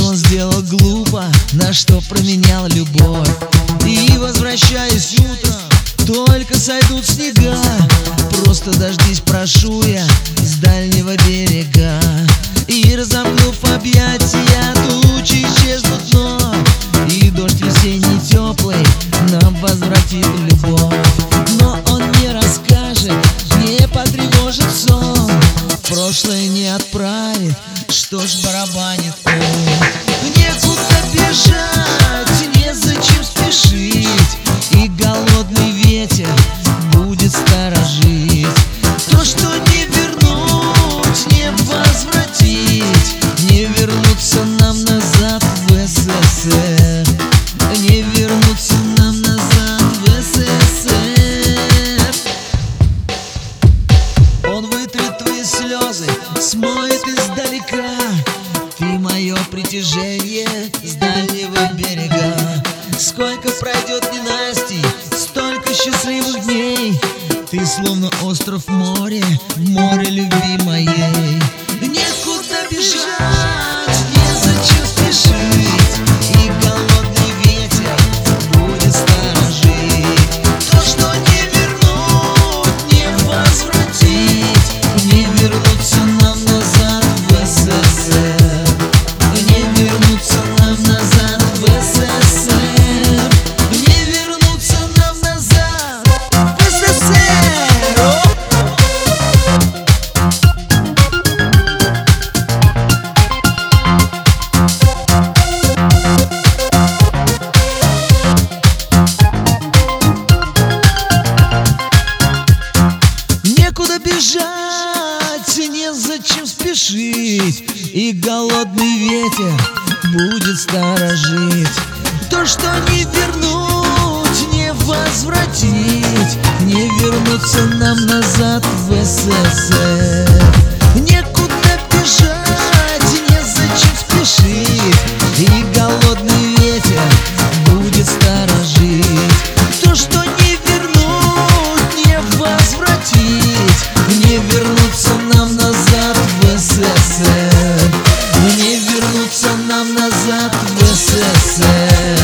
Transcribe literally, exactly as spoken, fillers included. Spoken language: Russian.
он сделал глупо, на что променял любовь. И возвращаясь утром, только сойдут снега, просто дождись, прошу я, с дальнего берега. И разомкнув объятия, тучи исчезнут вновь, и дождь весенний теплый нам возвратит любовь. Но он не расскажет, не потревожит сон, прошлое не отправит, что ж барабанит он. Некуда бежать, незачем спешить, и голодный ветер будет сторожить. То, что не вернуть, не возвратить, не вернуться нам назад в СССР, не вернуться нам назад в СССР. Он вытрет твои слезы, смоет издалека, ты мое притяжение с дальнего берега. Сколько пройдет ненастий, столько счастливых дней, ты словно остров в море, море любви моей. Некуда бежать, незачем спешить, и голодный ветер будет сторожить. То, что не вернуть, не возвратить, не вернуться нам назад в СССР, не вернуться нам назад в СССР, не вернуться нам назад в СССР. Некуда бежать, незачем спешить, и голодный ветер будет сторожить. То, что не вернуть, не возвратить, не вернуться нам назад в СССР. Некуда бежать, незачем спешить, и голодный ветер будет сторожить. То, что не вернуть, не возвратить, не вернуться нам назад в СССР, не вернуться нам назад в СССР.